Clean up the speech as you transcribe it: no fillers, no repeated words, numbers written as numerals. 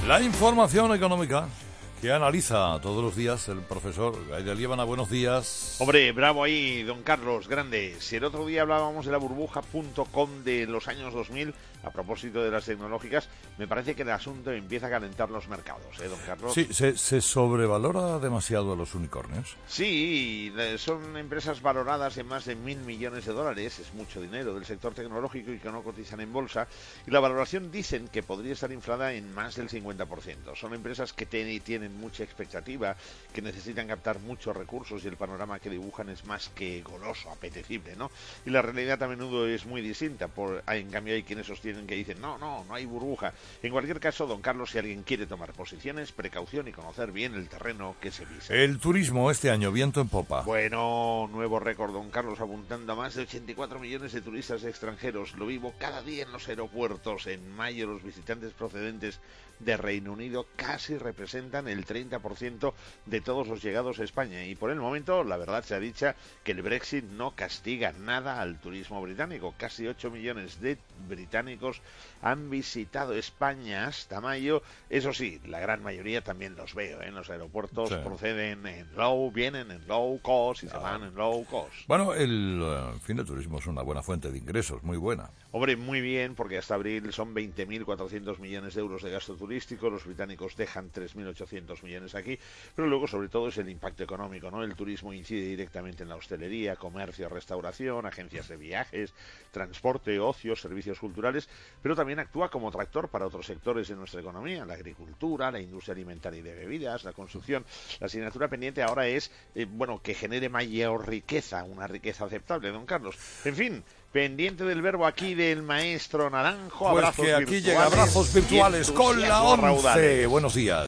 La información económica que analiza todos los días el profesor Gabriel Liébana. Buenos días. Hombre, bravo ahí, don Carlos, grande. Si el otro día hablábamos de la burbuja.com de los años 2000, a propósito de las tecnológicas, me parece que el asunto empieza a calentar los mercados, don Carlos. Sí, se sobrevalora demasiado a los unicornios. Sí, son empresas valoradas en más de 1.000 millones de dólares, es mucho dinero del sector tecnológico y que no cotizan en bolsa, y la valoración dicen que podría estar inflada en más del 50%. Son empresas que tienen mucha expectativa, que necesitan captar muchos recursos y el panorama que dibujan es más que goloso, apetecible, ¿no? Y la realidad a menudo es muy distinta, en cambio hay quienes sostienen que dicen no hay burbuja. En cualquier caso, don Carlos, si alguien quiere tomar posiciones, precaución y conocer bien el terreno que se pisa. El turismo este año, viento en popa. Bueno, nuevo récord, don Carlos, apuntando a más de 84 millones de turistas extranjeros. Lo vivo cada día en los aeropuertos. En mayo los visitantes procedentes de Reino Unido casi representan el 30% de todos los llegados a España. Y por el momento, la verdad sea dicha, que el Brexit no castiga nada al turismo británico. Casi 8 millones de británicos han visitado España hasta mayo. Eso sí, la gran mayoría también los veo en los aeropuertos, sí. Proceden vienen en low cost y se van en low cost. Bueno, el fin de turismo es una buena fuente de ingresos, muy buena. Hombre, muy bien, porque hasta abril son 20.400 millones de euros de gasto turístico, los británicos dejan 3.800 millones aquí, pero luego sobre todo es el impacto económico, ¿no? El turismo incide directamente en la hostelería, comercio, restauración, agencias de viajes, transporte, ocio, servicios culturales, pero también actúa como tractor para otros sectores de nuestra economía, la agricultura, la industria alimentaria y de bebidas, la construcción. La asignatura pendiente ahora es, que genere mayor riqueza, una riqueza aceptable, don Carlos. En fin, pendiente del verbo aquí del maestro Naranjo. Pues abrazos que aquí virtuales, llega abrazos virtuales con la 11. Buenos días.